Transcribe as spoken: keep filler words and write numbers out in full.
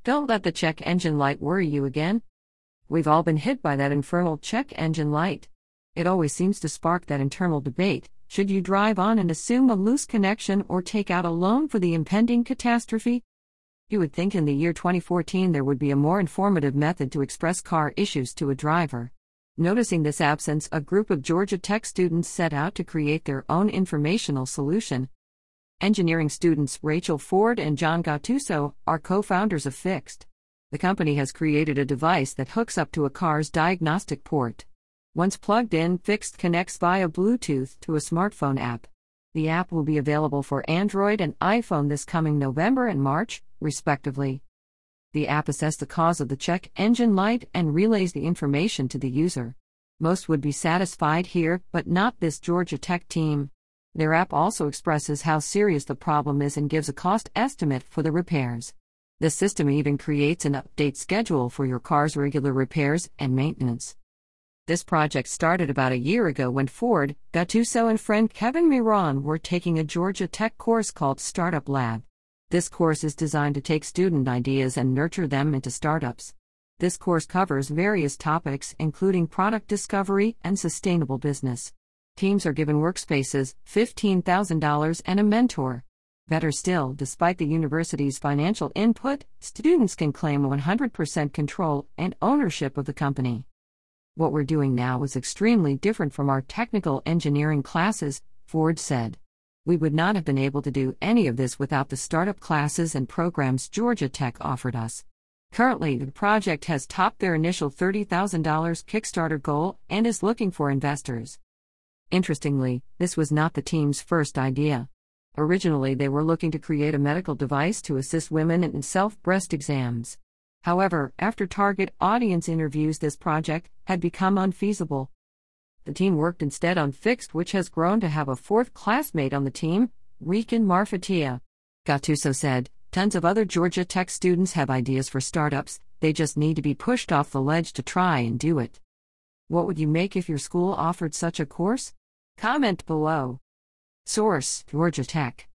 Don't let the check engine light worry you again. We've all been hit by that infernal check engine light. It always seems to spark that internal debate: should you drive on and assume a loose connection or take out a loan for the impending catastrophe? You would think in the year twenty fourteen there would be a more informative method to express car issues to a driver. Noticing this absence, a group of Georgia Tech students set out to create their own informational solution. Engineering students Rachel Ford and John Gattuso are co-founders of Fixt. The company has created a device that hooks up to a car's diagnostic port. Once plugged in, Fixt connects via Bluetooth to a smartphone app. The app will be available for Android and iPhone this coming November and March, respectively. The app assesses the cause of the check engine light and relays the information to the user. Most would be satisfied here, but not this Georgia Tech team. Their app also expresses how serious the problem is and gives a cost estimate for the repairs. The system even creates an update schedule for your car's regular repairs and maintenance. This project started about a year ago when Ford, Gattuso and friend Kevin Miron were taking a Georgia Tech course called Startup Lab. This course is designed to take student ideas and nurture them into startups. This course covers various topics including product discovery and sustainable business. Teams are given workspaces, fifteen thousand dollars and a mentor. Better still, despite the university's financial input, students can claim one hundred percent control and ownership of the company. What we're doing now is extremely different from our technical engineering classes, Ford said. We would not have been able to do any of this without the startup classes and programs Georgia Tech offered us. Currently, the project has topped their initial thirty thousand dollars Kickstarter goal and is looking for investors. Interestingly, this was not the team's first idea. Originally, they were looking to create a medical device to assist women in self-breast exams. However, after target audience interviews, this project had become unfeasible. The team worked instead on Fixt, which has grown to have a fourth classmate on the team, Rican Marfatia. Gattuso said, "Tons of other Georgia Tech students have ideas for startups, they just need to be pushed off the ledge to try and do it." What would you make if your school offered such a course? Comment below. Source: Georgia Tech.